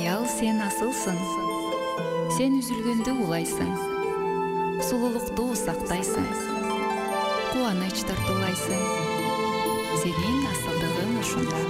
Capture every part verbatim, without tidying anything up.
аял сен асылсың, сен үзүлгөндө улайсың, сулуулукту сактайсың, кубаныч тартуулайсың, сенин асылдыгың ушунда.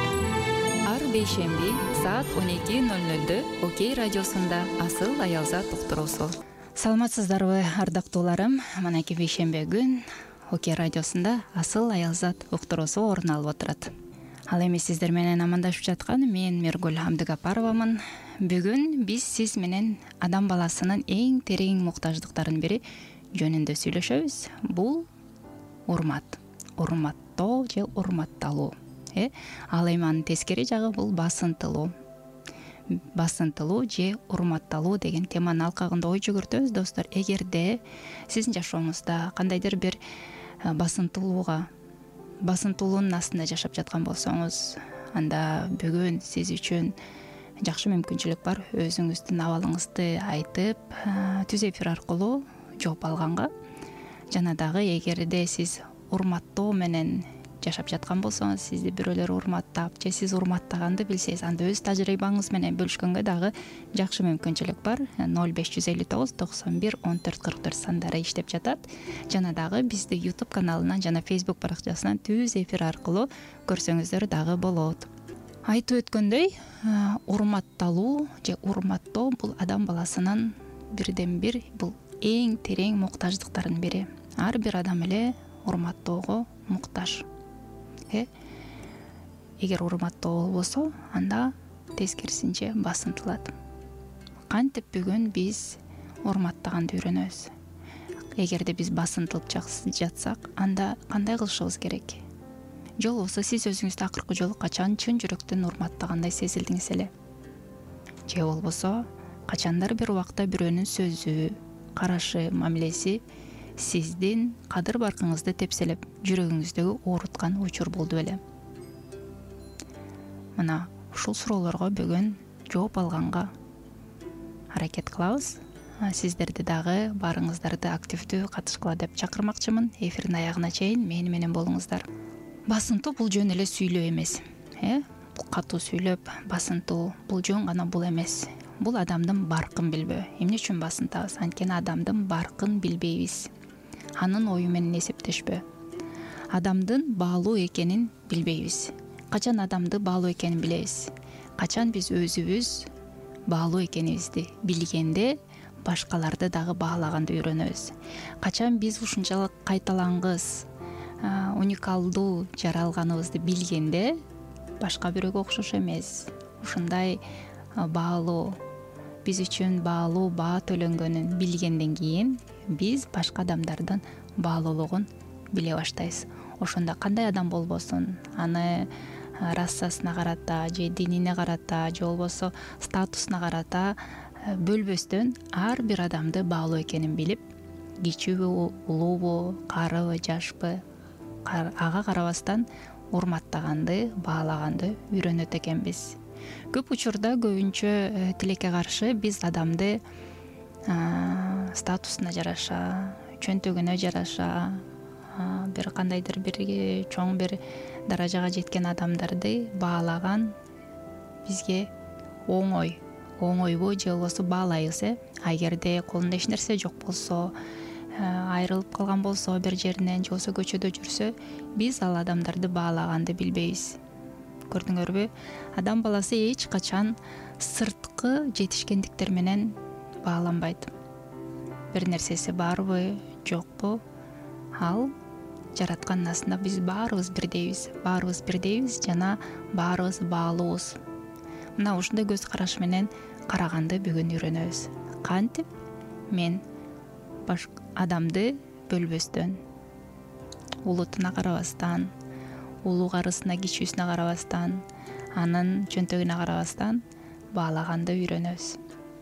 Ар бейшемби саат он эки ноль нольдө Окей радиосунда асыл аялзат уктуруусу. Саламатсыздарбы, ардактууларым? Манайки бейшемби күн Окей радиосунда асыл аялзат уктуруусу орун алып отурат. Ал эми сиздер менен амандашып жаткан мен Миргүл Абдыгапаровамын. Бүгүн биз сиз менен адам баласынын эң терең муктаждыктарынын бири жөнүндө сүйлөшөбүз. Бул урмат, урматтоо же урматталуу. Э, ал эми анын тескери жагы бул басынтылуу. Басынтылуу же урматталуу деген теманын алкагында ой жүгүртөбүз, достор. Эгерде сиздин жашооңузда кандайдыр бир басынтылууга басынтуулуунун астында жашап жаткан болсоңуз, анда бүгүн сиз үчүн жакшы мүмкүнчүлүк бар өзүңүздүн абалыңызды айтып, түз эфир аркылуу жооп алганга. Жана дагы эгерде сиз урматтоо менен жашап жаткан болсоңуз, сизди бирөөлөр урматтап же сиз урматтаганды билсеңиз, анда өз тажрыйбаңыз менен бөлүшкөнгө дагы жакшы мүмкүнчүлүк бар. ноль беш жүз элүү тогуз токсон бир он төрт кырк төрт сандары иштеп жатат. Жана дагы бизди YouTube каналынан жана Facebook баракчасынан түз эфир аркылуу көрсөңүздөр дагы болот. Айтып өткөндөй, урматталуу же урматтоо бул адам баласынын бирден бир бул эң терең муктаждыктарынын бири. Ар бир адам эле урматтоого муктаж. Э, эгер урматтоо болбосо, анда тескерисинче басынтылат. Кантип бүгүн биз урматтаганды үйрөнөбүз? Эгерде биз басынтылып жатсак, анда кандай кылышыбыз керек? Же болбосо сиз өзүңүздү акыркы жолу качан чын жүрөктөн урматтагандай сезилдиңиз эле? Же болбосо качандар бир убакта бирөөнүн сөзү, карашы, мамилеси сиздин кадыр баркыңызды тепселеп, жүрөгүңүздөгү ооруткан учур болду беле? Мына ушул суроолорго бүгүн жооп алганга аракет кылабыз. Сиздерди дагы баарыңыздарды активдүү катышкыла деп чакырмакчымын. Эфирдин аягына чейин мени менен болуңуздар. Басынтуу бул жөн эле сүйлөө эмес. Э, бул катуу сүйлөп, басынтуу бул жөн гана бул эмес. Бул адамдын баркын билбөө. Эмне үчүн басынтабыз? Анткени адамдын баркын билбейбиз. Анын ою менен эсептешпөө. Адамдын баалуу экенин билбейбиз. Качан адамды баалуу экенин билебиз? Качан биз өзүбүз баалуу экенибизди билгенде, башкаларды дагы баалаганды үйрөнөбүз. Качан биз ушунчалык кайталангыс, уникалдуу жаралганыбызды билгенде, башка бирөөгө окшош эмес, ушундай баалуу, биз үчүн баалуу баа төлөнгөнүн билгенден кийин биз башка адамдардын баалуулугун биле баштайбыз. Ошондо кандай адам болбосун, аны расасына карата же динине карата же болбосо статусуна карата бөлбөстөн ар бир адамды баалуу экенин билип, кичүүбү, улуубу, карыбы, жашпы, ага карабастан урматтаганды, баалаганды үйрөнөт экенбиз. Көп учурда көбүнчө тилекке каршы биз адамды статусуна жараша, чөнтөгүнө жараша, бир кандайдыр бир чоң бир даражага жеткен адамдарды баалаган бизге оңой, оңойбу же болбосо баалайбыз. Э, эгерде колунда эч нерсе жок болсо, айрылып калган болсо бир жеринен же болбосо көчөдө жүрсө, биз ал адамдарды баалаганды билбейбиз. Көрдүңөрбү? Адам баласы эч качан сырткы жетишкендиктер менен бааланбайт. Бир нерсеси барбы, жокпу? Ал жараткандын астында биз баарыбыз бирдейбиз, баарыбыз бирдейбиз жана баарыбыз баалуубуз. Мына ушундай көз караш менен караганды бүгүн үйрөнөбүз. Кантип мен баш адамды бөлбөстөн, улутуна карабастан, улуу карысына, кичүүсүнө карабастан, анын чөнтөгүнө карабастан баалаганды үйрөнөбүз.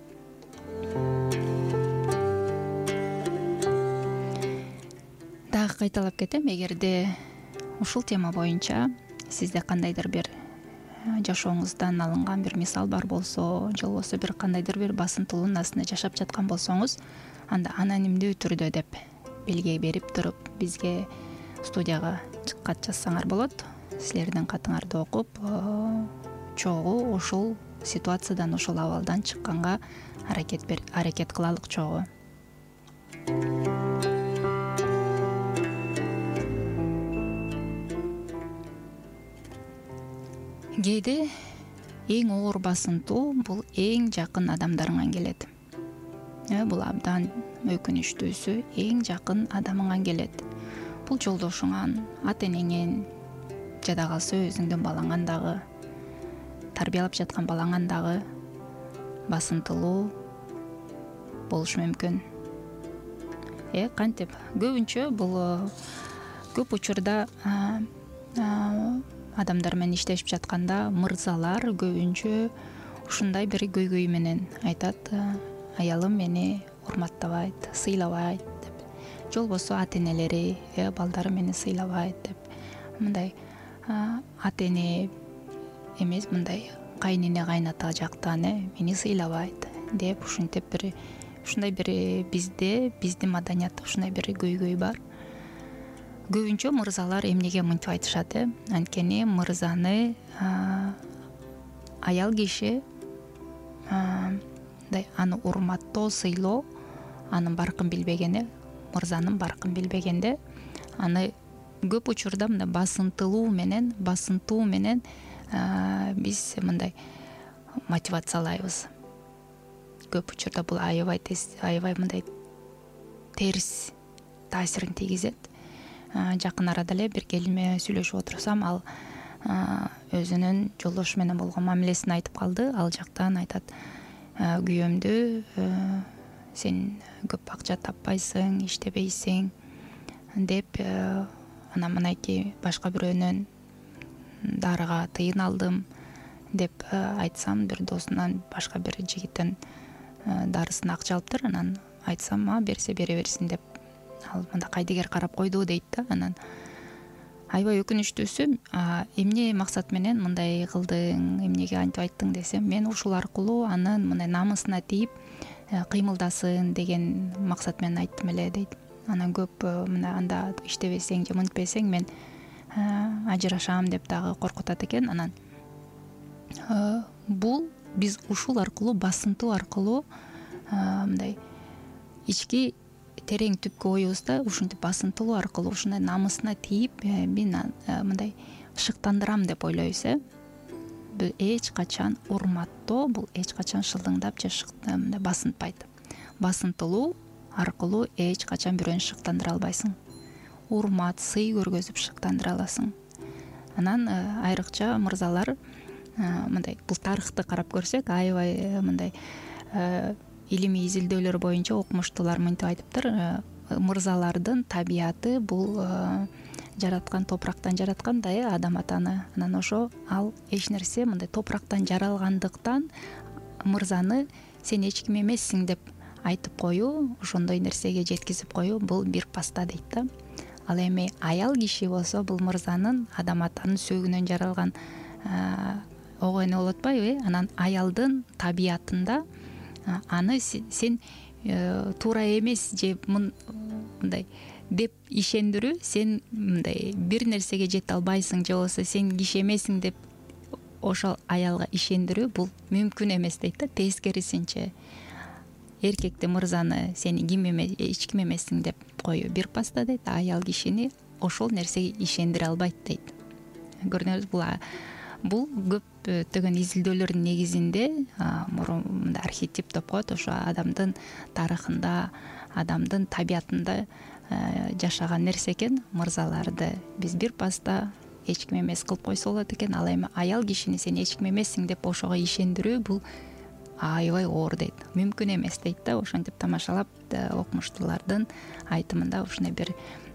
Дагы кайталап кетем, эгерде ушул тема боюнча сизде кандайдыр бир жашооңуздан алынган бир мисал бар болсо, же болбосо бир кандайдыр бир басынтылуунун астында жашап жаткан болсоңуз, анда анонимдүү түрдө деп белги берип туруп бизге студияга кат жазсаңар болот. Силердин катыңарды окуп, чогуу ушул ситуациядан ошол абалдан чыкканга аракет аракет кылалык чогуу. Кээде эң оор басынтуу бул эң жакын адамдарыңан келет. Бул абдан өкүнүчтүүсү эң жакын адамыңан келет. Бул жолдошуңан, ата энеңен, жада калса өзүңдүн балаңан дагы, тарбиялап жаткан балаңан дагы басынтылуу болушу мүмкүн. Э кантип көбүнчө бул көп учурда адамдар менен иштешип жатканда мырзалар көбүнчө ушундай бир көйгөй менен айтат: аялым мени урматтабайт, сыйлабайт деп. Же болбосо ата энелери балдары мени сыйлабайт деп. Мындай ата эне эмес, мындай кайнене кайната жактан мени сыйлабайт деп ушинтип бир ушундай бир бизде биздин маданиятта ушундай бир көйгөй бар. Көбүнчө мырзалар эмнеге мынтип айтышат? э Анткени мырзаны аял киши аны урматтоо, сыйлоо, анын баркын билбегенде, мырзанын баркын билбегенде, аны көп учурда мындай басынтылуу менен, басынтуу менен биз мындай мотивациялайбыз. Көп учурда бул аябай тез, аябай мындай терс таасирин тийгизет. Жакын арада эле бир келиме сүйлөшүп отурсам, ал өзүнүн жолдошу менен болгон мамилесин айтып калды. Ал жактан айтат: күйөөмдү сен көп акча таппайсың, иштебейсиң деп, анан мынайки башка бирөөнөн дарыга тыйын алдым деп айтсам, бир досунан, башка бир жигиттен дарысына акча алыптыр. Анан айтсам, а берсе бере берсин деп, ал мында кайдыгер карап койду дейт да. Анан аябай өкүнүчтүүсү, эмне максат менен мындай кылдың, эмнеге антип айттың десем, мен ушул аркылуу анын мындай намысына тийип кыймылдасын деген максат менен айттым эле дейт. Анан көп мына анда иштебесең же мынтпесең мен ажырашам деп дагы коркутат экен. Анан бул биз ушул аркылуу, басынтуу аркылуу, мындай ички терең түпкү оюбузда ушинтип басынтылуу аркылуу ушундай намысына тийип мен мындай шыктандырам деп ойлойбуз. э Бул эч качан урматтоо, бул эч качан шылдыңдап же мындай басынтпайт. Басынтылуу аркылуу эч качан бирөөнү шыктандыра албайсың. Урмат, сый көргөзүп шыктандыра аласың. Анан айрыкча мырзалар, мындай бул тарыхты карап көрсөк, аябай мындай илимий изилдөөлөр боюнча окумуштуулар мынтип айтыптыр: мырзалардын табияты бул жараткан топурактан жараткан да, э адам атаны. Анан ошо ал эч нерсе мындай топурактан жаралгандыктан мырзаны сен эч ким эмессиң деп айтып коюу, ошондой нерсеге жеткизип коюу, бул бир паста дейт да. Ал эми аял киши болсо, бул мырзанын, адам атанын сөөгүнөн жаралган ого эне болуп атпайбы? Анан аялдын табиятында аны сен туура эмес же мындай деп ишендирүү, сен мындай бир нерсеге жете албайсың же болбосо сен киши эмесиң деп ошол аялга ишендирүү, бул мүмкүн эмес дейт да. Тескерисинче, эркекти, мырзаны сен ким эмес, эч ким эмессиң деп коюу бир паста дейт, аял кишини ошол нерсеге ишендире албайт дейт. Көрдүңүз, бул бул көптөгөн изилдөөлөрдүн негизинде мурунда архетип деп коет, ошо адамдын тарыхында, адамдын табиятында жашаган нерсе экен. Мырзаларды биз бир паста эч ким эмес кылып койсо болот экен. Ал эми аял кишини сен эч ким эмессиң деп ошого ишендирүү, бул аябай оор дейт, мүмкүн эмес дейт да. Ошентип тамашалап, окумуштуулардын айтымында ушундай бир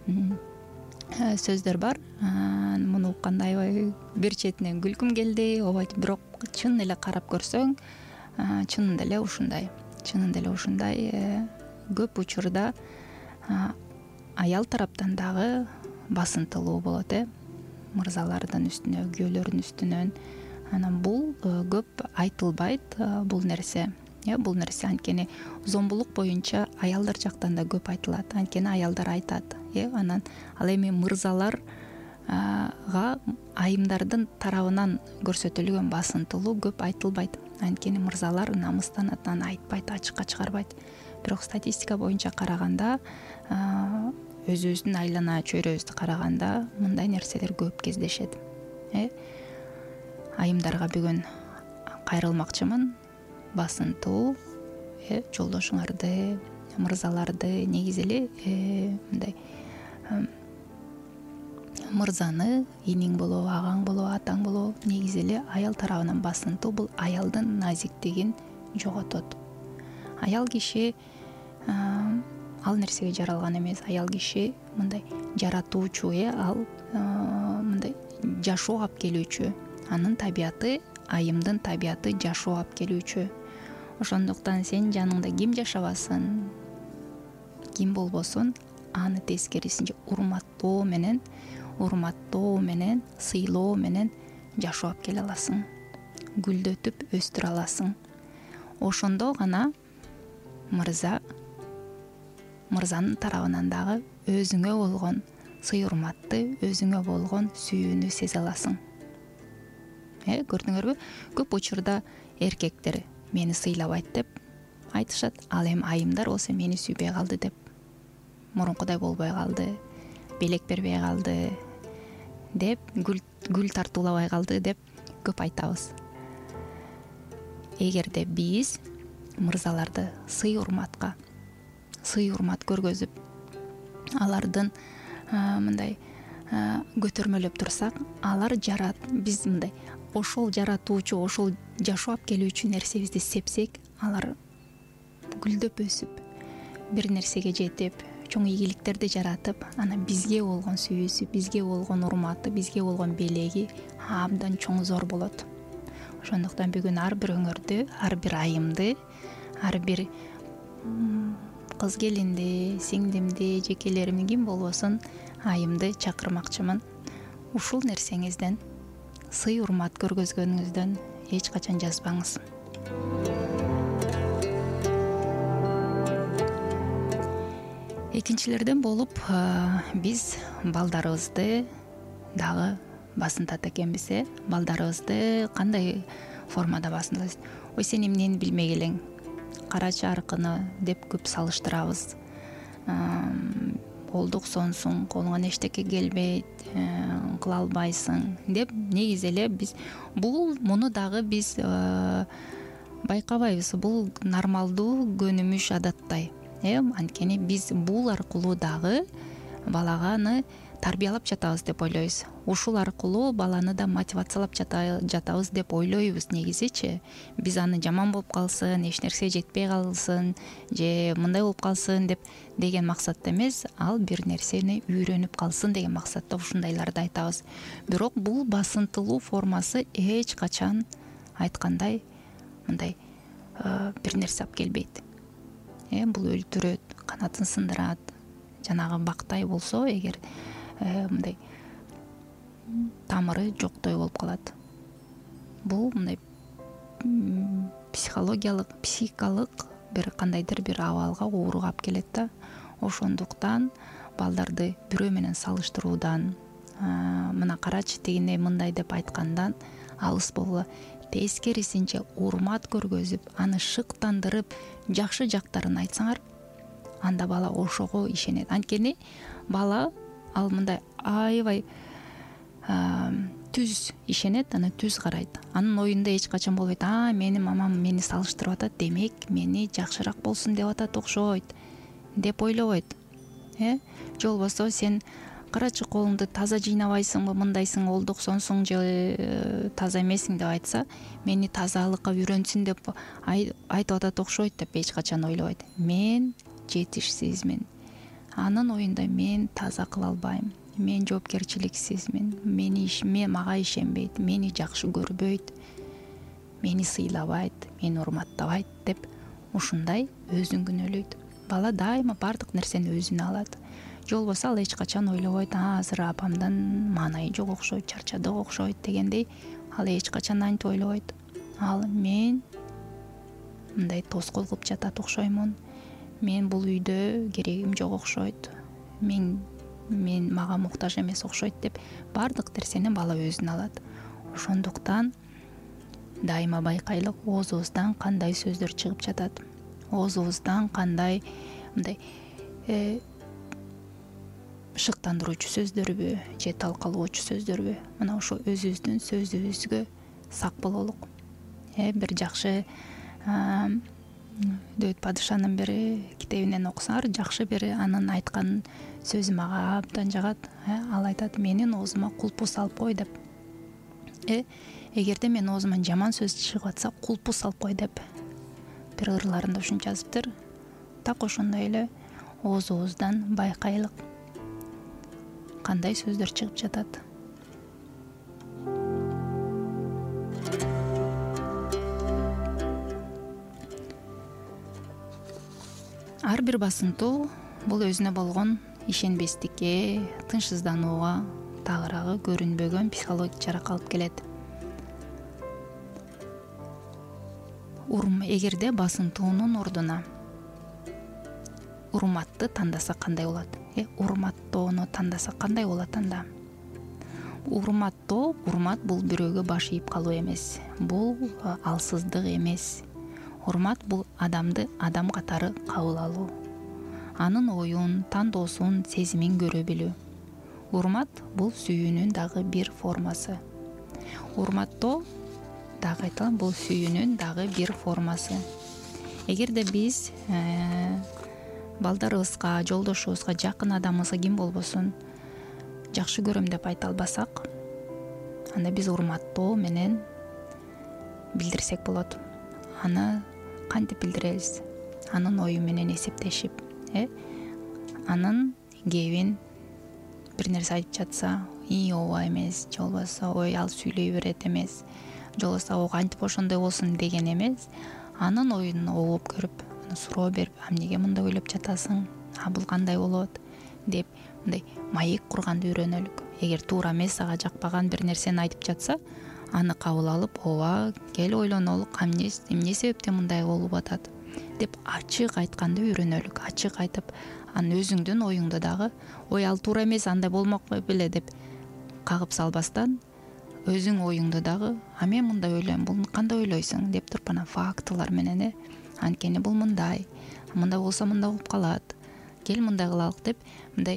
сөздөр бар. Муну укканда аябай бир четинен күлкүм келди, ооба, бирок чын эле карап көрсөң, чынында эле ушундай, чынында эле ушундай. Көп учурда аял тараптан дагы басынтылуу болот, э мырзалардын үстүнө, күйөөлөрдүн үстүнөн. Анан бул көп айтылбайт, бул нерсе. Э бул нерсе анткени зомбулук боюнча аялдар жактан да көп айтылат. Анткени аялдар айтат. Э анан ал эми мырзалар айымдардын тарабынан көрсөтүлгөн басынтылуу көп айтылбайт. Анткени мырзалар намыстанатынан айтпайт, ачыкка чыгарбайт. Бирок статистика боюнча караганда, өзүбүздүн айлана чөйрөбүздү караганда мындай нерселер көп кездешет. Айымдарга бүгүн кайрылмакчымын. Басынтуу жолдошуңарды, мырзаларды негизи эле мындай мырзаны иниң болобу, агаң болобу, атаң болобу, негизи эле аял тарабынан басынтуу бул аялдын назиктигин жоготот. Аял киши ал нерсеге жаралган эмес. Аял киши мындай жаратуучу, ал мындай жашоо алып келүүчү. Анын табияты, айымдын табияты жашоо алып келүүчү. Ошондуктан сен жаныңда ким жашабасын, ким болбосун, аны тескерисинче урматтоо менен, урматтоо менен, сыйлоо менен жашоо алып келе аласың. Гүлдөтүп өстүрө аласың. Ошондо гана мырза, мырзанын тарабынан дагы өзүңө болгон сый урматты, өзүңө болгон сүйүүнү сезе аласың. Көрдүңөрбү? Көп учурда эркектер мени сыйлабайт деп айтышат. Ал эми айымдар болсо мени сүйбөй калды деп, мурункудай болбой калды, белек бербей калды деп, гүл тартуулабай калды деп көп айтабыз. Эгерде биз мырзаларды сый урматка, сый урмат көргөзүп, алардын мындай көтөрмөлөп турсак, алар жарат, биз мындай ошол жаратуучу, ошол жашоо алып келүүчү нерсебизди сепсек, алар гүлдөп өсүп, бир нерсеге жетип, чоң ийгиликтерди жаратып, анан бизге болгон сүйүүсү, бизге болгон урматы, бизге болгон белеги абдан чоң, зор болот. Ошондуктан бүгүн ар бир өңөрдө, ар бир айымды, ар бир кыз келинди, сиңдимди, жекелеримди, ким болбосун, айымды чакырмакчымын. Ушул нерсеңизден, сый урмат көргөзгөнүңүздөн эч качан жазбаңыз. Экинчилерден болуп, биз балдарыбызды дагы басынтат экенбиз. Балдарыбызды кандай формада басынтабыз? Ой, сен эмнени билмек элең, карачы аркыны деп көп салыштырабыз. Олдук сонсуң, колуңан эчтеке келбейт, кыла албайсың деп. Негизи эле биз бул муну дагы биз байкабайбыз. Бул нормалдуу көнүмүш адаттай. Анткени биз бул аркылуу дагы баланы тарбиялап жатабыз деп ойлойбуз. Ушул аркылуу баланы да мотивациялап жатабыз деп ойлойбуз негизичи. Биз аны жаман болуп калсын, эч нерсе жетпей калсын, же мындай болуп калсын деп деген максатта эмес, ал бир нерсени үйрөнүп калсын деген максатта ушундайларды айтабыз. Бирок бул басынтылуу формасы эч качан айткандай мындай бир нерсе алып келбейт. Бул өлтүрөт, канатын сындырат. Жанагы бактай болсо, эгер мындай тамыры жоктой болуп калат. Бул мындай психологиялык, психикалык бир кандайдыр бир абалга, ооруга алып келет да. Ошондуктан балдарды бирөө менен салыштыруудан, мына карачы тигине мындай деп айткандан алыс болгула. Тескерисинче урмат көргөзүп, аны шыктандырып, жакшы жактарын айтсаңар, анда бала ошого ишенет. Анткени бала ал мындай аябай түз ишенет, аны түз карайт. Анын оюнда эч качан болбойт. А, менин мамам мени салыштырып атат, демек мени жакшыраак болсун деп атат окшойт деп ойлобойт. Же болбосо сен карачы колуңду таза жыйнабайсыңбы, мындайсың, олдук сонсуң же таза эмесиң деп айтса, мени тазалыкка үйрөнсүн деп айтып атат окшойт деп эч качан ойлобойт. Мен жетишсизмин. Анын оюнда мен таза кыла албайм. Мен жоопкерчиликсизмин. Мени ишме мага ишенбейт, мени жакшы көрбөйт, мени сыйлабайт, мени урматтабайт деп ушундай өзүн күнөөлөйт. Бала дайыма бардык нерсени өзүнө алат. Же болбосо ал эч качан ойлобойт, азыр апамдан маанайы жок окшойт, чарчадык окшойт дегендей, ал эч качан антип ойлобойт. Ал мен мындай тоскоол кылып жатат окшоймун. Мен бул үйдө керегим жок окшойт. Мен мен мага муктаж эмес окшойт деп баардык нерсени бала өзүнө алат. Ошондуктан дайыма байкайлык, оозубуздан кандай сөздөр чыгып жатат, оозубуздан кандай мындай шыктандыруучу сөздөрбү же талкалоочу сөздөрбү, мына ошо өзүбүздүн сөзүбүзгө сак бололук. Бир жакшы Дөйт падышанын бир китебинен окусаңар, жакшы бир анын айткан сөзү мага абдан жагат. Ал айтат: менин оозума кулпу салып кой деп. Э эгерде менин оозуман жаман сөз чыгып атса, кулпу салып кой деп бир ырларында ушинтип жазыптыр. Так ошондой эле оозубуздан байкайлык, кандай сөздөр чыгып жатат. Ар бир басынтуу бул өзүнө болгон ишенбестикке, тынчсызданууга, тагыраагы көрүнбөгөн психологик жаракат алып келет. Эгерде басынтуунун ордуна урматты тандаса кандай болот? Э урматтоону тандаса кандай болот анда? Урматтоо, урмат бул бирөөгө баш ийип калуу эмес. Бул алсыздык эмес. Урмат бул адамды адам катары кабыл алуу. Анын оюн, тандоосун, сезимин көрө билүү. Урмат бул сүйүүнүн дагы бир формасы. Урматтоо дагы айталам, бул сүйүүнүн дагы бир формасы. Эгерде биз балдарыбызга, жолдошубузга, жакын адамыбызга ким болбосун жакшы көрөм деп айта албасак, анда биз урматтоо менен билдирсек болот. Аны кантип билдиребиз? Анын ою менен эсептешип, э анын кебин бир нерсе айтып жатса, и ооба эмес, же болбосо ой ал сүйлөй берет эмес, же болбосо о кантип ошондой болсун деген эмес, анын оюн угуп көрүп, суроо берип, а эмнеге мындай ойлоп жатасың? А бул кандай болот? Деп мындай маек курганды үйрөнөлүк. Эгер туура эмес, ага жакпаган бир нерсени айтып жатса, аны кабыл алып, ооба, кел ойлонолук, эмне себептен мындай болуп атат деп ачык айтканды үйрөнөлүк. Ачык айтып, анын өзүңдүн оюңду дагы, ой ал туура эмес, андай болмок беле деп кагып салбастан, өзүң оюңду дагы, а мен мындай ойлойм, бул кандай ойлойсуң деп туруп, анан фактылар менен, э анткени бул мындай, мындай болсо мындай болуп калат, кел мындай кылалык деп, мындай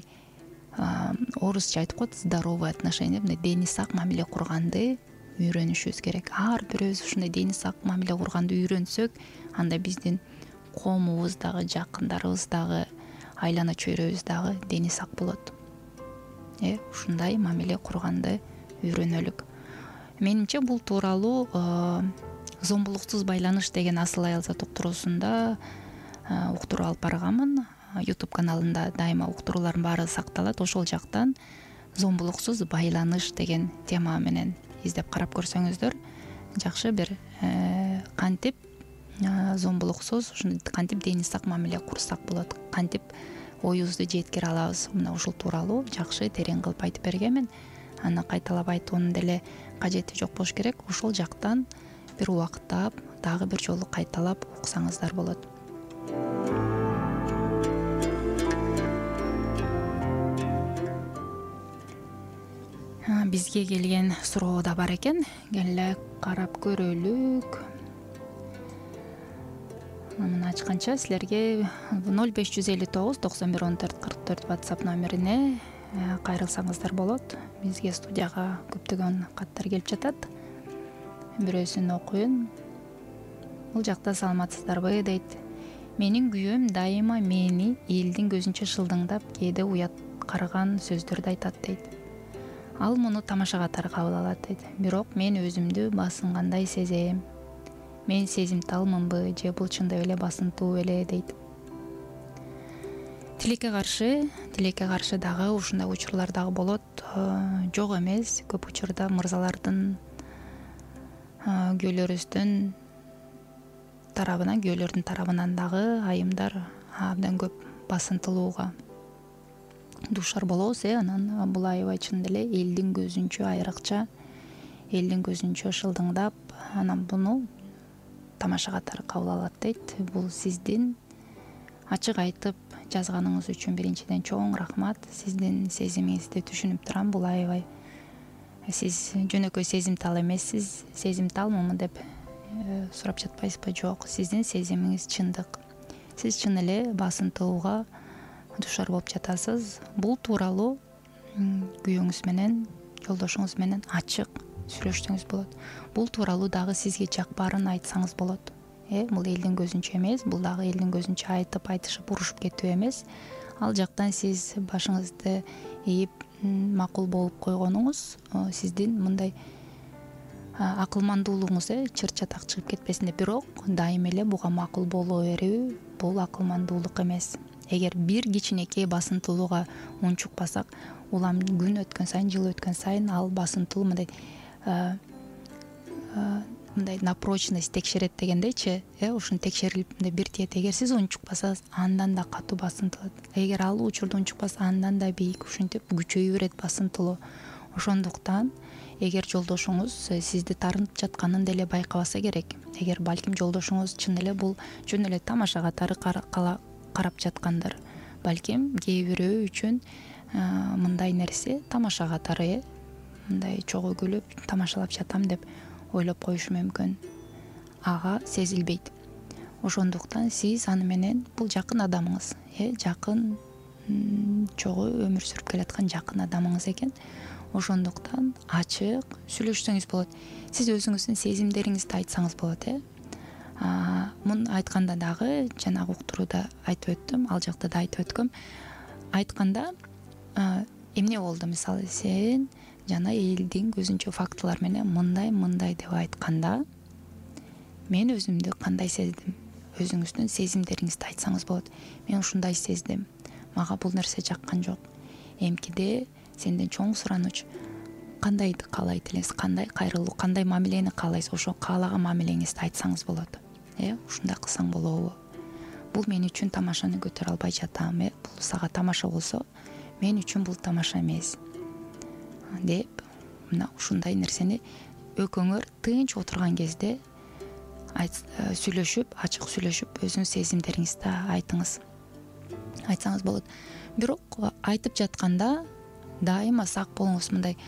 орусча айтып коет, здоровый отношение, мындай дени сак мамиле курганды үйрөнүшүбүз керек. Ар бирөөбүз ушундай дени сак мамиле курганды үйрөнсөк, анда биздин коомубуз дагы, жакындарыбыз дагы, айлана чөйрөбүз дагы дени сак болот. Э ушундай мамиле курганды үйрөнөлүк. Менимче бул тууралуу зомбулуксуз байланыш деген асыл аялзат уктуруусунда уктуруу алып барганмын. YouTube каналында дайыма уктуруулардын баары сакталат. Ошол жактан зомбулуксуз байланыш деген тема менен издеп карап көрсөңүздөр, жакшы бир кантип зомбулуксуз, ушундай кантип дени сак мамиле курсак болот, кантип оюбузду жеткире алабыз, мына ушул тууралуу жакшы терең кылып айтып бергенмин. Аны кайталап айтуунун деле кажети жок болуш керек. Ошол жактан бир убакыттап, дагы бир жолу кайталап окусаңыздар болот. Бизге келген суроо да бар экен. Келе карап көрөлүк. Мына ачканча силерге ноль беш жүз элүү тогуз токсон бир он төрт кырк төрт WhatsApp номерине кайрылсаңыздар болот. Бизге студияга көптөгөн каттар келип жатат. Бирөөсүн окуйын. Бул жакта саламатсыздарбы дейт. Менин күйөөм дайыма мени элдин көзүнчө шылдыңдап, кээде уят карган сөздөрдү айтат дейт. Ал муну тамаша катары кабыл алат дейт. Бирок мен өзүмдү басынгандай сезем. Мен сезимталмынбы же бул чындап эле басынтуу беле дейт. Тилекке каршы, тилекке каршы дагы ушундай учурлар дагы болот. Жок эмес, көп учурда мырзалардын, күйөөлөрүбүздүн тарабынан, күйөөлөрдүн тарабынан дагы айымдар абдан көп басынтылууга дуушар болобуз. Э анан бул аябай чын деле элдин көзүнчө, айрыкча элдин көзүнчө шылдыңдап, анан буну тамаша катары кабыл алат дейт. Бул сиздин ачык айтып жазганыңыз үчүн биринчиден чоң рахмат. Сиздин сезимиңизди түшүнүп турам. Бул аябай сиз жөнөкөй сезимтал эмессиз. Сезимталмынбы деп сурап жатпайсызбы? Жок, сиздин сезимиңиз чындык. Сиз чын эле басынтууга душар болуп жатасыз. Бул тууралуу күйөөңүз менен, жолдошуңуз менен ачык сүйлөшсөңүз болот. Бул тууралуу дагы сизге жакпаарын айтсаңыз болот. Э, бул элдин көзүнчө эмес, бул дагы элдин көзүнчө айтып, айтышып, урушуп кетүү эмес. Ал жактан сиз башыңызды ийип макул болуп койгонуңуз сиздин мындай акылмандуулугуңуз э чыр чатак чыгып кетпесин деп. Бирок дайым эле буга макул боло берүү бул акылмандуулук эмес. Эгер бир кичинекей басынтуулууга унчукпасак, улам күн өткөн сайын, жыл өткөн сайын ал басынтуу мындай мындай на прочность текшерет дегендейчи, э ушуну текшерилип мындай бир тиет. Эгер сиз унчукпасаңыз, андан да катуу басынтылат. Эгер ал учурда унчукпаса, андан да бийик, ушинтип күчөйө берет басынтылоо. Ошондуктан эгер жолдошуңуз сизди таарынтып жатканын деле байкабаса керек. Эгер балким жолдошуңуз чын эле бул жөн эле тамаша катары карап жаткандыр. Балким кээ бирөө үчүн мындай нерсе тамаша катары, мындай чогуу күлүп тамашалап жатам деп ойлоп коюшу мүмкүн. Ага сезилбейт. Ошондуктан сиз аны менен бул жакын адамыңыз, э жакын чогуу өмүр сүрүп келаткан жакын адамыңыз экен. Ошондуктан ачык сүйлөшсөңүз болот. Сиз өзүңүздүн сезимдериңизди айтсаңыз болот, э. Муну айтканда дагы жанагы уктурууда айтып өттүм, ал жакта да айтып өткөм. Айтканда эмне болду? Мисалы, сен жана элдин көзүнчө фактылар менен мындай мындай деп айтканда, мен өзүмдү кандай сездим? Өзүңүздүн сезимдериңизди айтсаңыз болот. Мен ушундай сездим. Мага бул нерсе жаккан жок. Эмкиде сенден чоң сурануч. Кандайды каалайт элеңиз? Кандай кайрылуу, кандай мамилени каалайсыз? Ошо каалаган мамилеңизди айтсаңыз болот. Э, ушундай кылсаң болобу? Бул мен үчүн тамашаны көтөрө албай жатам, э. Бул сага тамаша болсо, мен үчүн бул тамаша эмес. Деп, мына ушундай нерсени экөөңөр тынч отурган кезде сүйлөшүп, ачык сүйлөшүп, өзүнүн сезимдериңизди айтыңыз. Айтсаңыз болот. Бирок айтып жатканда дайыма сак болуңуз. Мындай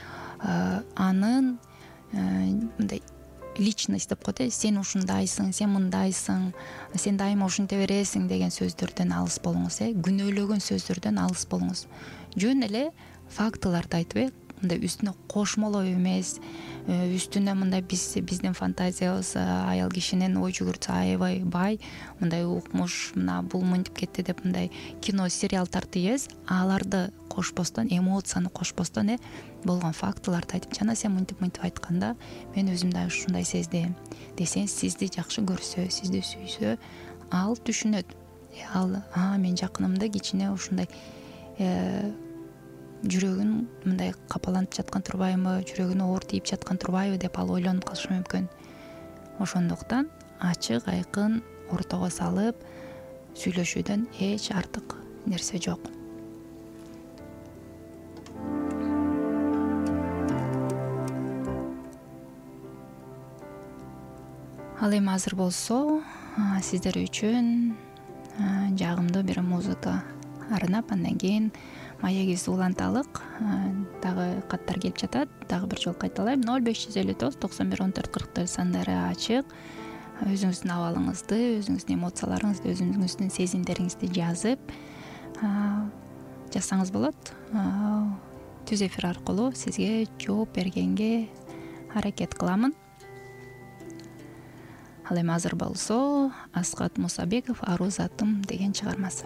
анын мындай личность деп коет, сен ушундайсың, сен мындайсың, сен дайыма ушинте бересиң деген сөздөрдөн алыс болуңуз, э. Күнөөлөгөн сөздөрдөн алыс болуңуз. Жөн эле фактыларды айтып, э, мындай үстүнө кошмолоо эмес, үстүнө мындай биз биздин фантазиябыз аял кишинин ой жүгүртүсү аябай бай, мындай укмуш, мына бул мынтип кетти деп мындай кино, сериал тартыйбыз, аларды кошпостон, эмоцияны кошпостон, э, болгон фактыларды айтып, жана сен мынтип мынтип айтканда, мен өзүм да ушундай сездим десеңиз, сизди жакшы көрсө, сизди сүйсө, ал түшүнөт. Ал, а, мен жакынымда кичине ушундай жүрөгүн мындай капаланып жаткан турбайбы, жүрөгүнө оор тийип жаткан турбайбы деп ал ойлонуп калышы мүмкүн. Ошондуктан ачык, айкын ортого салып сүйлөшүүдөн эч артык нерсе жок. Ал эми азыр болсо сиздер үчүн жагымдуу бир музыка арнап, андан кийин маегибизди уланталык. Дагы каттар келип жатат. Дагы бир жолу кайталайм. ноль беш жүз элүү тогуз токсон бир он төрт кырк төрт сандары ачык. Өзүңүздүн абалыңызды, өзүңүздүн эмоцияларыңызды, өзүңүздүн сезимдериңизди жазып жазсаңыз болот. Түз эфир аркылуу сизге жооп бергенге аракет кыламын. Ал эми азыр болсо Аскат Мусабеков «Ару затым» деген чыгармасы.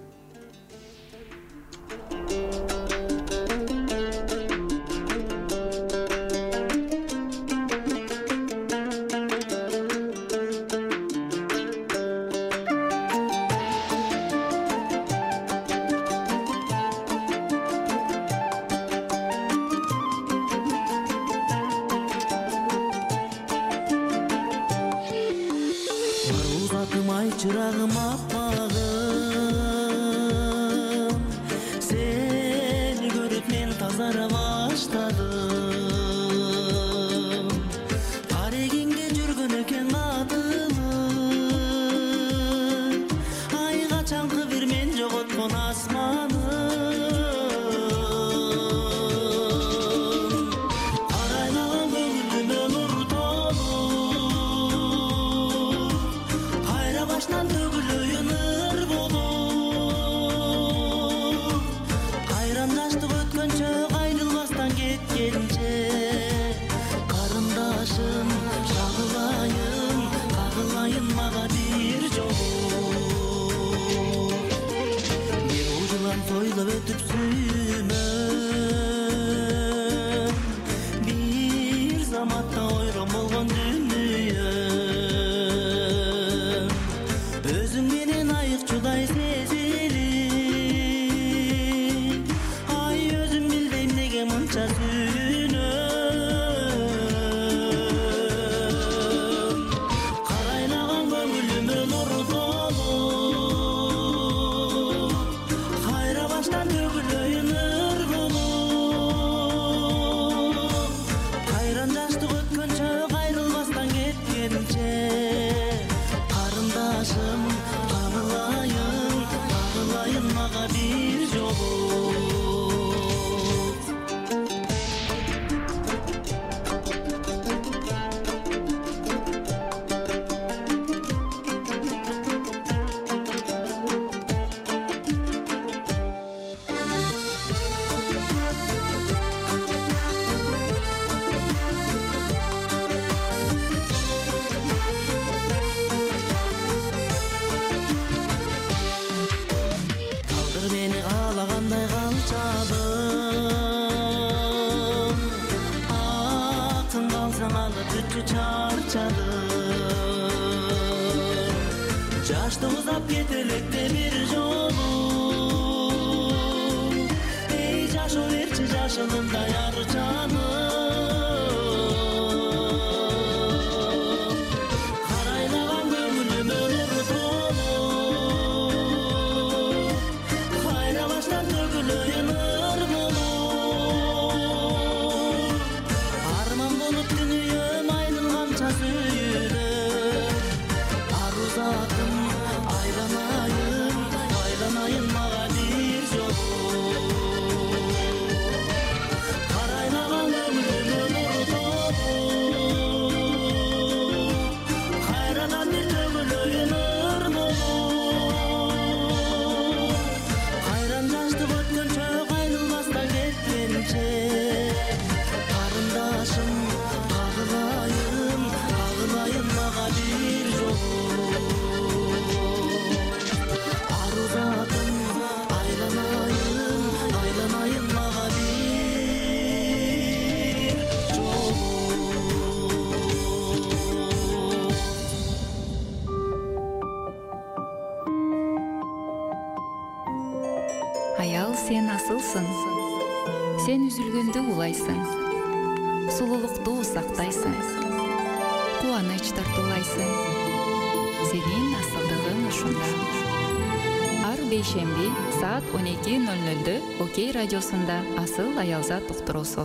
Çırağım apağım, seni görüp men tazara başladım. Tariginde жүргөн экен адылы, ay kaçankı ойлоп өтүпсүн бир заматта ойрон болгон дүнүйө өзүң менен айыкчудай сезилип ай өзүм билбейм неге мынча сүйүнөм карайлаган көңүлүмө нур толуп кайра баштан төгүлөйүн ыр болуп кайран жаштык өткөнчө кайрылбастан кеткенче карындашым кагылайын кагылайын мага бир жолу калдыр мени каалагандай калчадым акын калсаң алып бүткү чарчадым жаштык узап кете электе бир жолу эй жашоо берчи жашылымдай ар жаным карайлаган көңүлүмө нур толуп кайра баштан төгүлөйүн ыр болуп арман болуп дүнүйөм айнын канча сүйүнөм ару затым айланайын айланайын мага бир жолу карайлаган көңүлүмө нур толуп кайрадан бир төгүлөйүн ыр болуп кайран жаштык өткөнчө кайрылбастан кеткенче карындашым кагылайын кагылайын мага бир жолу ару затым айланайын айланайын мага бир жолу Аял, сен асылсың. Сен үзүлгөндө улайсың. Сулуулукту сактайсың. Кубаныч тартуулайсың. Сенин асылдыгың ушунда. Ар бейшемби саат он эки ноль нольдө Окей радиосунда Асыл аялзат уктуруусу.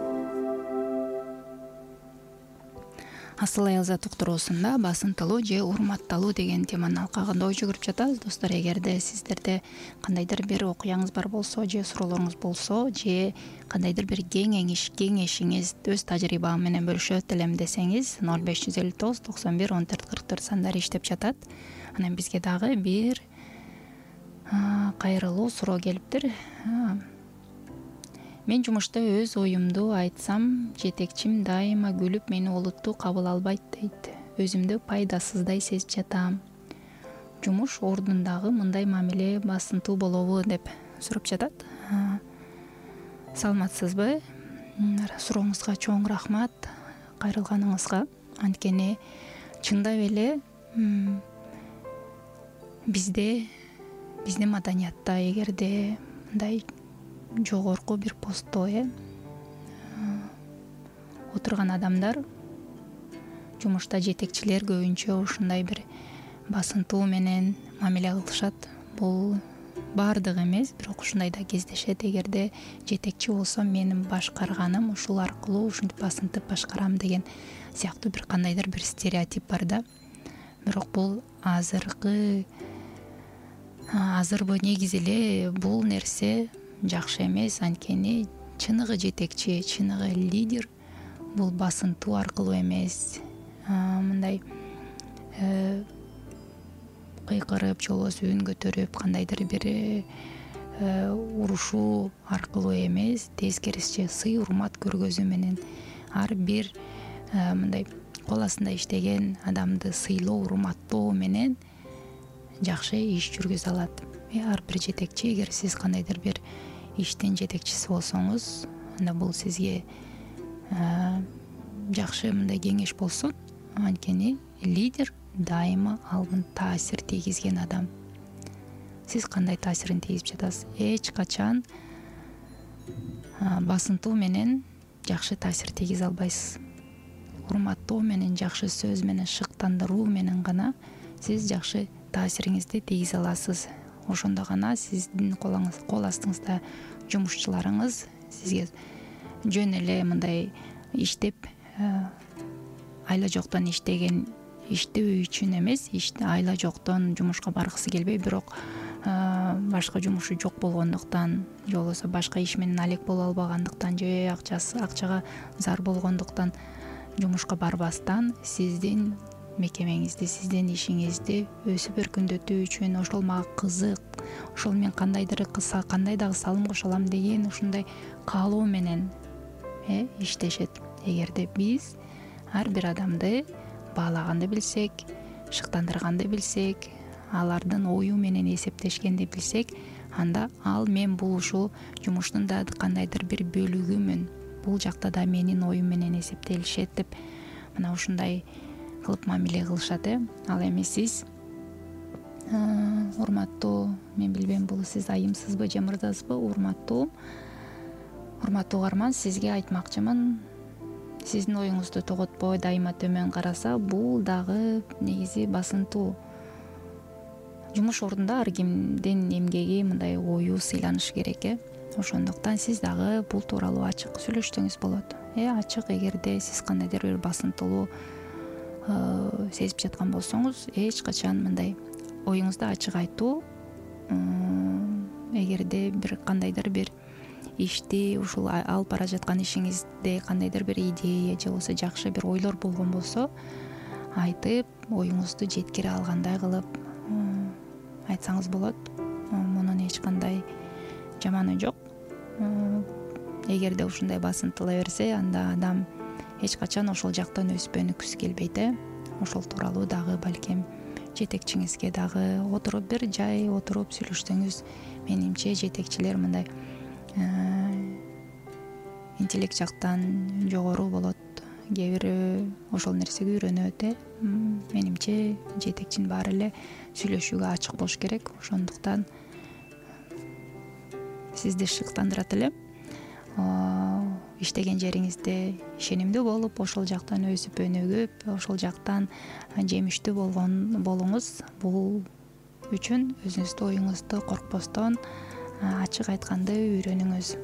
Асыл аялзат уктуруусунда басынтылуу же урматталуу деген теманын алкагында ой жүгүрүп жатабыз. Достор, эгерде сиздерде кандайдыр бир окуяңыз бар болсо же суроолоруңуз болсо же кандайдыр бир кеңеш кеңешиңиз өз тажрыйбам менен бөлүшөт элем десеңиз ноль беш жүз элүү тогуз токсон бир он төрт кырк төрт сандары иштеп жатат. Анан бизге дагы бир кайрылуу суроо келиптир. Мен жумушта өз оюмду айтсам, жетекчим дайыма күлүп мени олуттуу кабыл албайт дейт. Өзүмдү пайдасыздай сезип жатам. Жумуш ордундагы мындай мамиле басынтуу болобу деп сурап жатат. Саламатсызбы? Сурооңузга чоң рахмат, кайрылганыңызга. Анткени чындап эле бизде биздин маданиятта эгерде мындай жогорку бир постто э отурган адамдар, жумушта жетекчилер көбүнчө ушундай бир басынтуу менен мамиле кылышат. Бул баардыгы эмес, бирок ушундай да кездешет. Эгерде жетекчи болсом, менин башкарганым ушул аркылуу ушинтип басынтып башкарам деген сыяктуу бир кандайдыр бир стереотип бар да. Бирок бул азыркы азырбы негизи эле бул нерсе жакшы эмес. Анткени чыныгы жетекчи, чыныгы лидер бул басынтуу аркылуу эмес, мындай кыйкырып, же болбосо үн көтөрүп, кандайдыр бир урушуу аркылуу эмес, тескерисинче сый урмат көргөзүү менен ар бир мындай кол астында иштеген адамды сыйлоо, урматтоо менен жакшы иш жүргүзө алат. Ар бир жетекчи, эгер сиз кандайдыр бир иштин жетекчиси болсоңуз, анда бул сизге жакшы мындай кеңеш болсун. Анткени лидер дайыма албын таасир тийгизген адам. Сиз кандай таасирин тийгизип жатасыз? Эч качан басынтуу менен жакшы таасир тийгизе албайсыз. Урматтоо менен, жакшы сөз менен, шыктандыруу менен гана сиз жакшы таасириңизди тийгизе аласыз. Ошондо гана сиздин кол астыңызда жумушчуларыңыз сизге жөн эле мындай иштеп айла жоктон иштеген иштөө үчүн эмес, айла жоктон жумушка баргысы келбей, бирок башка жумушу жок болгондуктан же болбосо башка иш менен алек боло албагандыктан же акчасы акчага зар болгондуктан жумушка барбастан сиздин мекемеңизди, сиздин ишиңизди өсүп өркүндөтүү үчүн, ошол мага кызык, ошол мен кандайдыр кыса кандай дагы салым кошо алам деген ушундай каалоо менен иштешет. Эгерде биз ар бир адамды баалаганды билсек, шыктандырганды билсек, алардын ою менен эсептешкенди билсек, анда ал мен бул ушул жумуштун да кандайдыр бир бөлүгүмүн, бул жакта да менин оюм менен эсептелишет деп мына ушундай кылып мамиле кылышат. э Ал эми сиз урматтуу, мен билбейм бул сиз айымсызбы же мырзасызбы, урматтуу урматтуу угарман, сизге айтмакчымын, сиздин оюңузду тоготпой дайыма төмөн караса, бул дагы негизи басынтуу. Жумуш ордунда ар кимдин эмгеги мындай ою сыйланышы керек. э Ошондуктан сиз дагы бул тууралуу ачык сүйлөшсөңүз болот. Э ачык, эгерде сиз кандайдыр бир басынтылуу сезип жаткан болсоңуз, эч качан мындай оюңузду ачык айтуу, эгерде бир кандайдыр бир ишти, ушул алып бара жаткан ишиңизде кандайдыр бир идея же болбосо жакшы бир ойлор болгон болсо, айтып, оюңузду жеткире алгандай кылып айтсаңыз болот. Мунун эч кандай жаманы жок. Эгерде ушундай басынтыла берсе, анда адам эч качан ошол жактан өсүп өнүккүсү келбейт. э Ошол тууралуу дагы балким жетекчиңизге дагы отуруп бир жай отуруп сүйлөшсөңүз, менимче жетекчилер мындай интеллект жактан жогору болот, кээ бири ошол нерсеге үйрөнөт. э Менимче жетекчинин баары эле сүйлөшүүгө ачык болуш керек. Ошондуктан сизди шыктандырат элем. Иштеген жериңизде ишенимдүү болуп, ошол жактан өсүп өнүгүп, ошол жактан жемиштүү болгон болуңуз. Бул үчүн өзүңүздүн оюңузду коркпостон ачык айтканды үйрөнүңүз.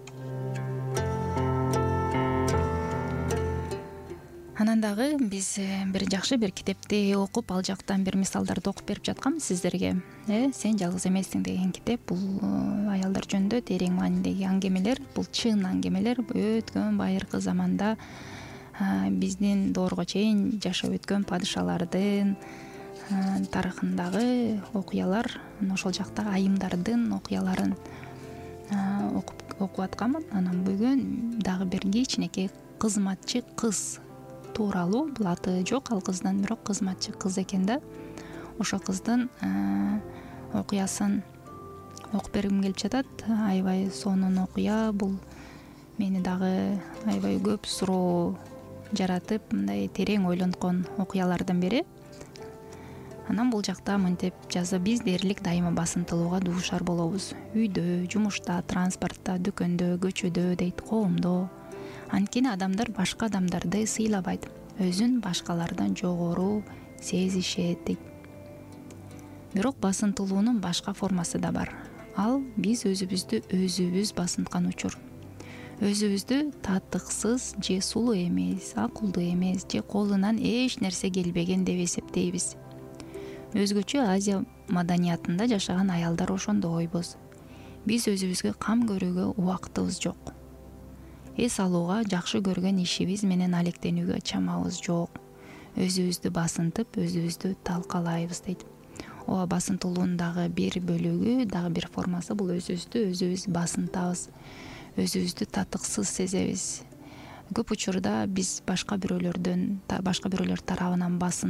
Анан дагы биз бир жакшы бир китепти окуп, ал жактан бир мисалдарды окуп берип жаткам сиздерге. Э Сен жалгыз эмессиң деген китеп. Бул аялдар жөнүндө терең маанидеги аңгемелер, бул чын аңгемелер. Өткөн байыркы заманда биздин доорго чейин жашап өткөн падышалардын тарыхындагы окуялар, ошол жактагы айымдардын окуяларын окуп окуп атканмын. Анан бүгүн дагы бир кичинекей кызматчы кыз тууралуу, бул аты жок ал кыздын, бирок кызматчы кыз экен да. Ошол кыздын окуясын окуп бергим келип жатат. Аябай сонун окуя, бул мени дагы аябай көп суроо жаратып, мындай терең ойлонткон окуялардын бири. Анан бул жакта мынтип жазып, биз дээрлик дайыма басынтылууга дуушар болобуз. Үйдө, жумушта, транспортто, дүкөндө, көчөдө, дейт, коомдо. Анткени адамдар башка адамдарды сыйлабайт, өзүн башкалардан жогору сезишет дейт. Бирок басынтылуунун башка формасы да бар. Ал биз өзүбүздү өзүбүз басынткан учур. Өзүбүздү татыксыз же сулуу эмес, акылдуу эмес же колунан эч нерсе келбеген деп эсептейбиз. Өзгөчө Азия маданиятында жашаган аялдар ошондой ойбуз. Биз өзүбүзгө кам көрүүгө убактыбыз жок. Эс алууга, жакшы көргөн ишибиз менен алектенүүгө чамабыз жок. Өзүбүздү басынтып, өзүбүздү талкалайбыз дейт. Ооба, басынтылуунун дагы бир бөлүгү, дагы бир формасы бул өзүбүздү өзүбүз басынтабыз. Өзүбүздү татыксыз сезебиз. Көп учурда биз башка бирөөлөрдөн, башка бирөөлөр тарабынан басын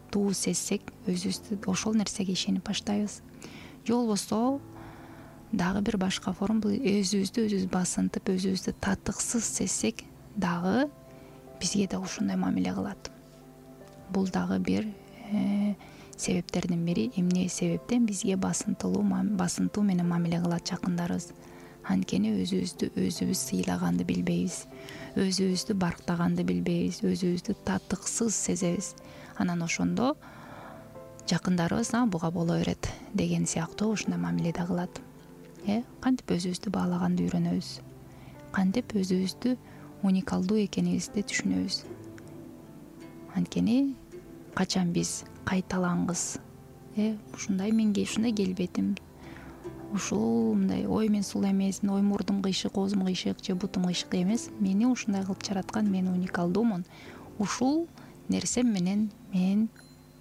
туу сезсек өзүбүздү ошол нерсеге ишенип баштайбыз. Же болбосо дагы бир башка форма, бул өзүбүздү өзүбүз басынтып, өзүбүздү татыксыз сезсек дагы бизге да ушундай мамиле кылат. Бул дагы бир себептердин бири. Эмне себептен бизге басынтылуу басынтуу менен мамиле кылат жакындарыбыз? Анткени өзүбүздү өзүбүз сыйлаганды билбейбиз, өзүбүздү барктаганды билбейбиз, өзүбүздү татыксыз сезебиз. Анан ошондо жакындарыбыз а буга боло берет деген сыяктуу ушундай мамиледе кылат. Э кантип өзүбүздү баалаганды үйрөнөбүз? Кантип өзүбүздү уникалдуу экенибизди түшүнөбүз? Анткени качан биз кайталангыс, э ушундай менге ушундай келбетим, ушул мындай ой мен сул эмесмин, ой мурдум кыйшык, оозум кыйшык же бутум кыйшык эмес, мени ушундай кылып жараткан, мен уникалдуумун. Ушул нерсем менен мен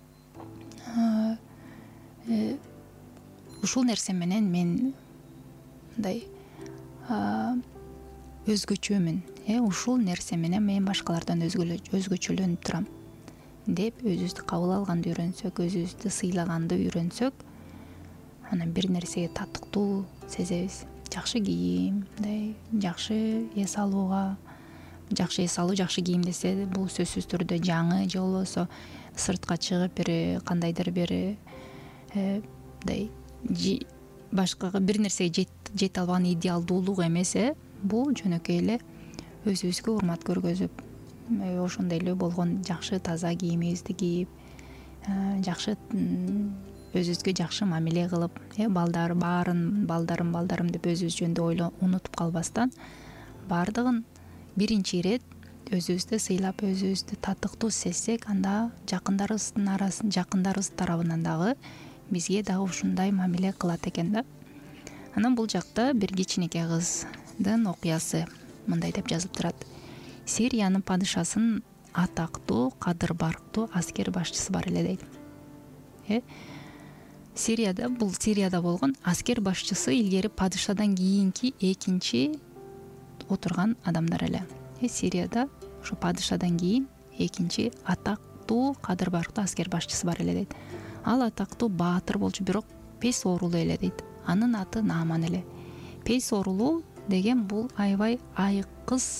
ушул нерсе менен мен мындай өзгөчөмүн, э ушул нерсе менен мен башкалардан өзгөчөлөнүп турам деп өзүбүздү кабыл алганды үйрөнсөк, өзүбүздү сыйлаганды үйрөнсөк, анан бир нерсеге татыктуу сезебиз. Жакшы кийим, мындай жакшы эс алууга, жакшы эс алуу, жакшы кийим десе бул сөзсүз түрдө жаңы же болбосо сыртка чыгып бир кандайдыр бир мындай башкага бир нерсеге жете албаган идеалдуулук эмес, э бул жөнөкөй эле өзүбүзгө урмат көргөзүп, ошондой эле болгон жакшы таза кийимибизди кийип, жакшы өзүбүзгө жакшы мамиле кылып, э балдар баарын балдарым балдарым деп өзүбүз жөнүндө ойлоо унутуп калбастан, баардыгын биринчи ирет өзүбүздү сыйлап, өзүбүздү татыктуу сезсек, анда жакындарыбыздын арасын жакындарыбыз тарабынан дагы бизге дагы ушундай мамиле кылат экен да. Анан бул жакта бир кичинекей кыздын окуясы мындай деп жазып турат. Сириянын падышасынын атактуу, кадыр барктуу аскер башчысы бар эле дейт. Э Сирияда, бул Сирияда болгон аскер башчысы илгери падышадан кийинки экинчи отурган адамдар эле. Э Сирияда ошо падышадан кийин экинчи атактуу, кадыр барктуу аскер башчысы бар эле дейт. Ал атактуу баатыр болчу, бирок пес оорулуу эле дейт. Анын аты Нааман эле. Пес оорулуу деген бул аябай айкыз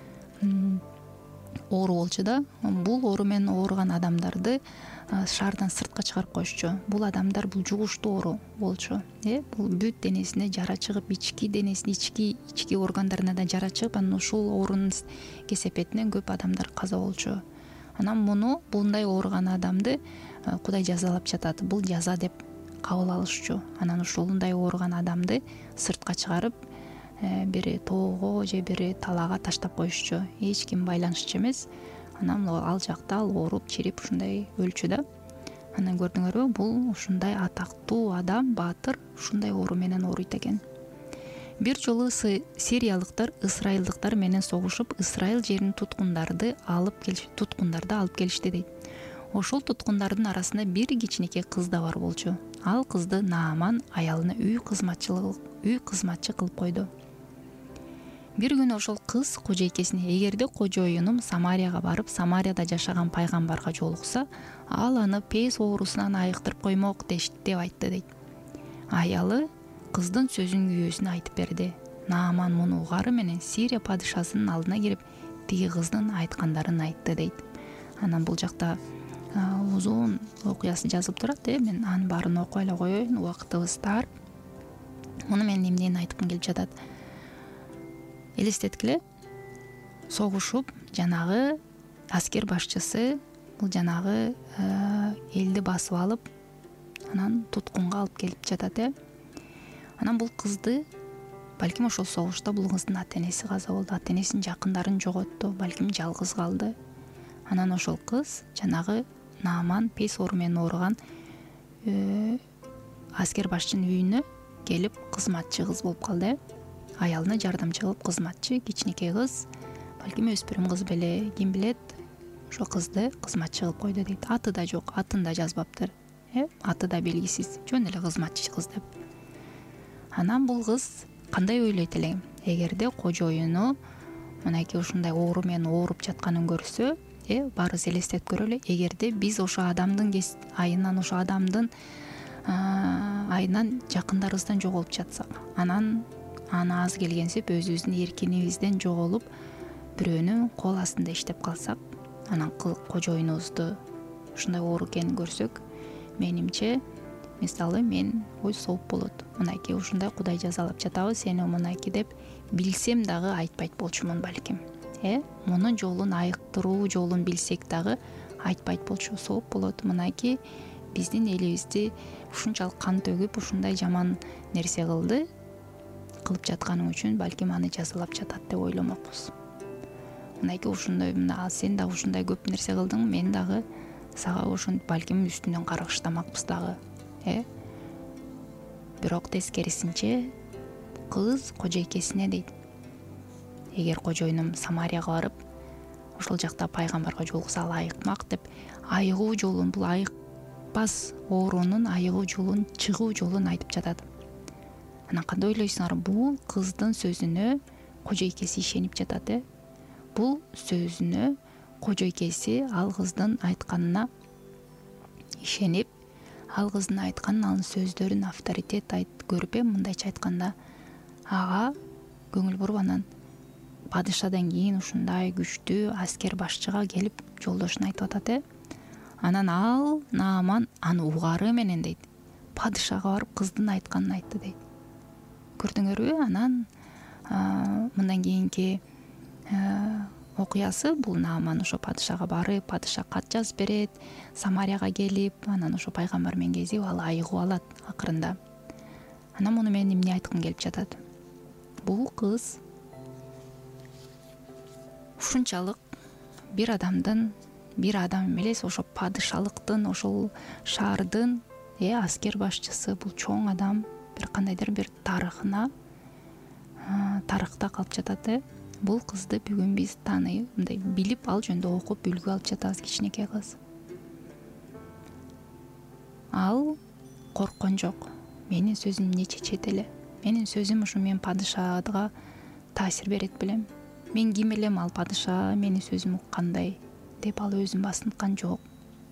оору болчу да. Бул оору менен ооруган адамдарды шаардан сыртка чыгарып коюшчу. Бул адамдар бул жугуштуу оору болчу. Э бул бүт денесине жара чыгып, ички денесине, ички ички органдарына да жара чыгып, анан ушул оорунун кесепетинен көп адамдар каза болчу. Анан муну булундай ооруган адамды Кудай жазалап жатат. Бул жаза деп кабыл алышчу. Анан ушундай ооруган адамды сыртка чыгарып, бир тоого же бир талаага таштап коюшчу. Эч ким байланышчу эмес. Анан ал жакта ал ооруп, чирип ушундай өлчү да. Анан көрдүңөрбү, бул ушундай атактуу адам, баатыр ушундай оору менен ооруйт экен. Бир жолу сириялыктар ысрайылдыктар менен согушуп, Исраил жеринин туткундарды алып келиш, туткундарды алып келишти дейт. Ошол туткундардын арасында бир кичинекей кыз да бар болчу. Ал кызды Нааман аялына үй кызматчылык, үй кызматчы кылып койду. Бир күнү ошол кыз кожойкесине: эгерде кожоюнум Самарияга барып, Самарияда жашаган пайгамбарга жолукса, ал аны пес оорусунан айыктырып коймок деп айтты дейт. Аялы кыздын сөзүн күйөөсүнө айтып берди. Нааман муну угары менен Сирия падышасынын алдына кирип, тиги кыздын айткандарын айтты дейт. Анан бул жакта узун окуясы жазылып турат, э мен анын баарын окуй эле коеюн, убактыбыз тар. Муну мен эмнени айткым келип жатат? Элестеткиле, согушуп, жанагы аскер башчысы бул жанагы элди басып алып, анан туткунга алып келип жатат, э анан бул кызды, балким ошол согушта бул кыздын ата-энеси каза болду, ата-энесинин жакындарын жоготту, балким жалгыз калды. Анан ошол кыз жанагы Нааман пес оору менен ооруган аскер башчынын үйүнө келип кызматчы кыз болуп калды. Аялына жардамчы кылып кызматчы, кичинекей кыз, балким өспүрүм кыз беле, ким билет, ошо кызды кызматчы кылып койду дейт. Аты да жок, атын да жазбаптыр, э аты да белгисиз, жөн эле кызматчы кыз деп. Анан бул кыз кандай ойлойт эле? Эгерде кожоюну мынакей ушундай оору менен ооруп жатканын көрсө, э баарыбыз элестетип көрөлү. Эгерде биз ошо адамдын айынан ошо адамдын айынан жакындарыбыздан жоголуп жатсак, анан аны аз келгенсип өзүбүздүн эркинибизден жоголуп бирөөнүн кол астында иштеп калсак, анан кожоюнубузду ушундай оор экенин көрсөк, менимче мисалы мен ой сооп болот. Мынакей ушундай Кудай жазалап жатабы сени мынакей деп билсем дагы айтпайт болчумун балким. Э мунун жолун айыктыруу жолун билсек дагы айтпайт болчу, сооп болот. Мынакей биздин элибизди ушунчалык кан төгүп ушундай жаман нерсе кылды, кылып жатканың үчүн балким аны жазалап жатат деп ойломокпуз. Мынакей ушундай, мына сен дагы ушундай көп нерсе кылдың, мен дагы сага ошон балким үстүнөн каргыштамакпыз дагы. Э бирок тескерисинче кыз кожойкесине дейт. Эгер кожоюнум Самарияга барып, ошол жакта пайгамбарга жолукса ал айыкмак деп, айыгуу жолун, бул айыкпас оорунун айыгуу жолун, чыгуу жолун айтып жатат. Анан кандай ойлойсуңар, бул кыздын сөзүнө кожойкеси ишенип жатат, э? Бул сөзүнө кожойкеси ал кыздын айтканына ишенип, ал кыздын айтканын, анын сөздөрүн авторитет айт көрүп, мындайча айтканда, ага көңүл буруп, анан падышадан кийин ушундай күчтүү аскер башчыга келип жолдошун айтып атат, э? Анан ал Нааман аны угары менен дейт, падышага барып кыздын айтканын айтты дейт. Көрдүңөрбү? Анан мындан кийинки окуясы бул Нааман ошо падышага барып, падыша кат жазып берет, Самарияга келип, анан ошо пайгамбар менен кезип, ал айыгып алат акырында. Анан муну мен эмне айткым келип жатат? Бул кыз ушунчалык бир адамдын, бир адам эмес, ошо падышалыктын, ошол шаардын э аскер башчысы, бул чоң адам бир кандайдыр бир тарыхына, тарыхта калып жатат, э? Бул кызды бүгүн биз тааный, мындай билип, ал жөнүндө окуп, үлгү алып жатабыз, кичинекей кыз. Ал корккон жок. Менин сөзүм эмне чечет эле? Менин сөзүм ушу мен падышага таасир берет белем. Мен ким элем, ал падыша менин сөзүм кандай деп ал өзүн басынткан жок.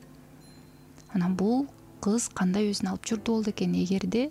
Анан бул кыз кандай өзүн алып жүрдү болду экен? Эгерде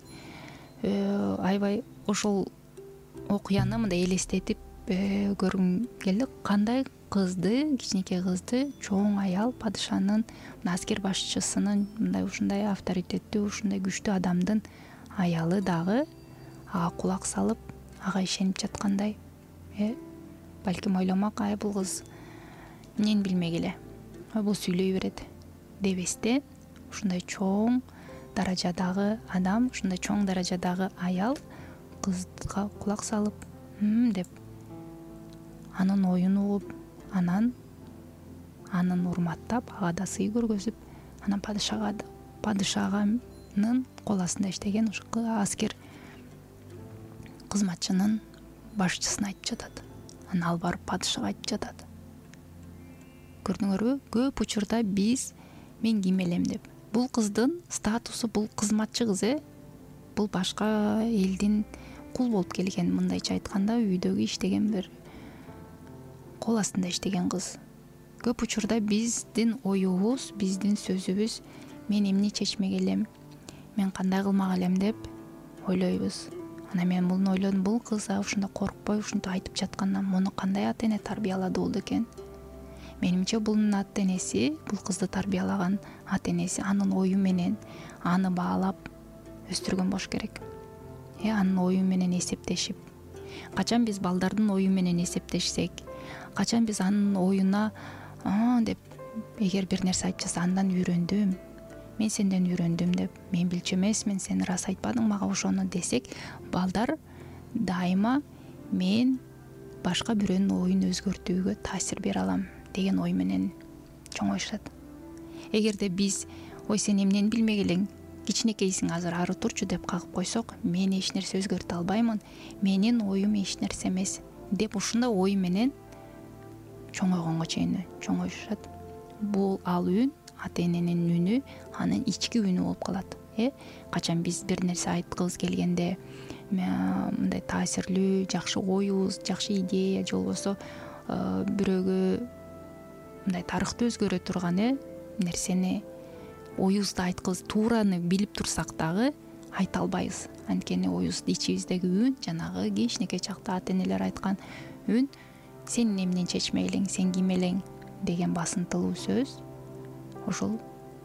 аябай ошол окуяны мындай элестетип көргүм келди, кандай кызды, кичинекей кызды чоң аял падышанын, аскер башчысынын, мындай ушундай авторитеттүү, ушундай күчтүү адамдын аялы дагы ага кулак салып, ага ишенип жаткандай. Э балким ойломок, ай бул кыз эмнени билмек эле, бул сүйлөй берет дебестен, ушундай чоң даражадагы адам, ушундай чоң даражадагы аял кызга кулак салып, «Хм» деп анын оюн угуп, анан анын урматтап, ага да сый көргөзүп, анан падышага да, падышаганын кол астында иштеген ошо аскер кызматчынын башчысына айтып жатат. Анан ал барып падышага айтып жатат. Көрдүңөрбү? Көп учурда биз мен ким элем деп. Бул кыздын статусу, бул кызматчы кыз, э? Бул башка элдин кул болуп келген, мындайча айтканда, үйдөгү иштеген бир кол астында иштеген кыз. Көп учурда биздин оюбуз, биздин сөзүбүз, мен эмне чечмек элем, мен кандай кылмак элем деп ойлойбуз. Анан мен муну ойлодум, бул кыз ушундай коркпой, ушинтип айтып жаткандан муну кандай ата эне тарбиялады болду экен? Менимче бунун ата энеси, бул кызды тарбиялаган ата энеси анын ою менен аны баалап өстүргөн болуш керек. Э анын ою менен эсептешип. Качан биз балдардын ою менен эсептешсек, качан биз анын оюна а деп, эгер бир нерсе айтып жатса, андан үйрөндүм, мен сенден үйрөндүм деп, мен билчү эмесмин, сен рас айтпадың мага ошону десек, балдар дайыма мен башка бирөөнүн оюн өзгөртүүгө таасир бере алам деген ой менен чоңоюшат. Эгерде биз, ой сен эмнени билмек элең, кичинекейсиң, азыр ары турчу деп кагып койсок, мен эч нерсе өзгөртө албаймын, менин оюм эч нерсе эмес деп ушундай ой менен чоңойгонго чейин чоңоюшат. Бул ал үн, ата эненин үнү, анын ички үнү болуп калат. Э качан биз бир нерсе айткыбыз келгенде, мындай таасирлүү, жакшы оюбуз, жакшы идея же болбосо бирөөгө мындай тарыхты өзгөрө турган э нерсени оюбузду айткыбыз туураны билип турсак дагы айта албайбыз. Анткени оюбуздун ичибиздеги үн жанагы кичинекей чакта ата энелер айткан үн сен эмнен чечмей элең, сен ким элең деген басынтылуу сөз ошол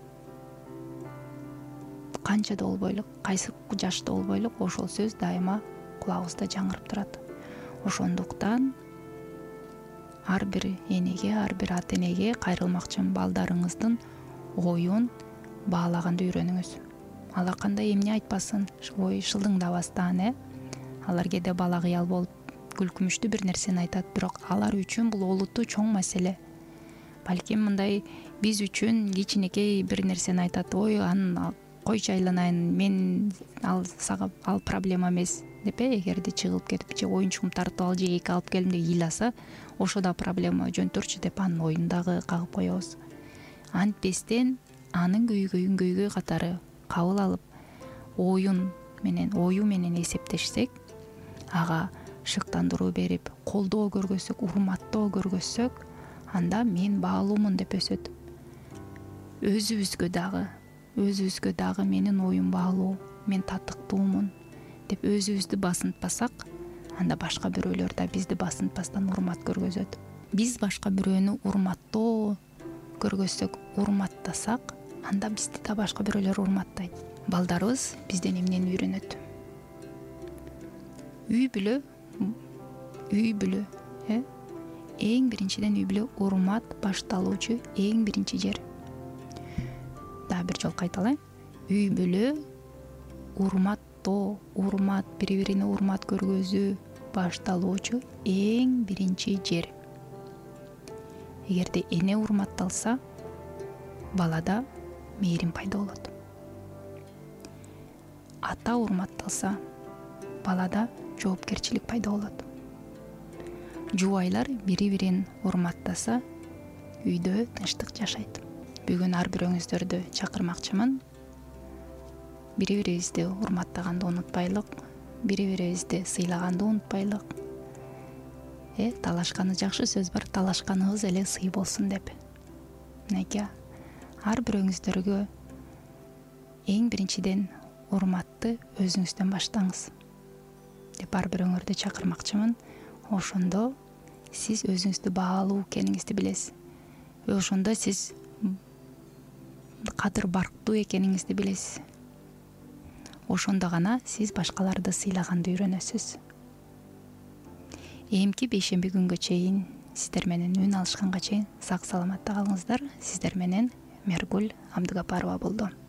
канча да болбойлук, кайсы жашта болбойлук ошол сөз дайыма кулагыбызда жаңырып турат. Ошондуктан ар бир энеге, ар бир ата энеге кайрылмакчымын, балдарыңыздын оюн баалаганды үйрөнүңүз. Ала кандай эмне айтпасын, ой шылдыңдабастан э. Алар кээде бала кыял болуп күлкүмүштүү бир нерсени айтат, бирок алар үчүн бул олуттуу чоң маселе. Балким мындай биз үчүн кичинекей бир нерсени айтат, ой анын койчу айланайын, мен ал сага ал проблема эмес деп э, эгерде чыгып кетип же оюнчугум тартып ал же эки алып келдим деп ыйласа, ошо да проблема, жөнтөрчү деп анын оюн дагы кагып коебуз. Антпестен анын көйгөйүн көйгөй катары кабыл алып, оюн менен, ою менен эсептешсек, ага шыктандыруу берип, колдоо көргөзсөк, урматтоо көргөзсөк, анда мен баалуумун деп өсөт. Өзүбүзгө дагы, өзүбүзгө дагы менин оюм баалуу, мен татыктуумун деп өзүбүздү басынтпасак, анда башка бирөөлөр да бизди басынтпастан урмат көргөзөт. Биз башка бирөөнү урматтоо көргөзсөк, урматтасак, анда бизди да башка бирөөлөр урматтайт. Балдарыбыз бизден эмнени үйрөнөт? Үй бүлө, үй бүлө, э? Эң биринчиден үй бүлө урмат башталуучу эң биринчи жер. Дагы бир жолу кайталайм. Үй бүлө урматтоо, урмат, бири-бирине урмат көргөзүү башталуучу эң биринчи жер. Эгерде эне урматталса, балада мээрим пайда болот. Ата урматталса, балада жоопкерчилик пайда болот. Жубайлар бири-бирин урматтаса, үйдө тынчтык жашайт. Бүгүн ар бирөөңүздөрдү чакырмакчымын. Бири-бирибизди урматтаганды унутпайлык, бири-бирибизди сыйлаганды унутпайлык. Э, талашканы жакшы сөз бар, талашканыбыз эле сый болсун деп. Мынакей, ар бирөөңүздөргө эң биринчиден урматты өзүңүздөн баштаңыз деп ар бирөөңөрдү чакырмакчымын. Ошондо сиз өзүңүздү баалуу экениңизди билесиз. Ошондо сиз кадыр барктуу экениңизди билесиз. Ошондо гана сиз башкаларды сыйлаганды үйрөнөсүз. Эмки бейшемби күнгө чейин сиздер менен үн алышканга чейин сак саламатта калыңыздар. Сиздер менен Мергүл Абдыгапарова болду.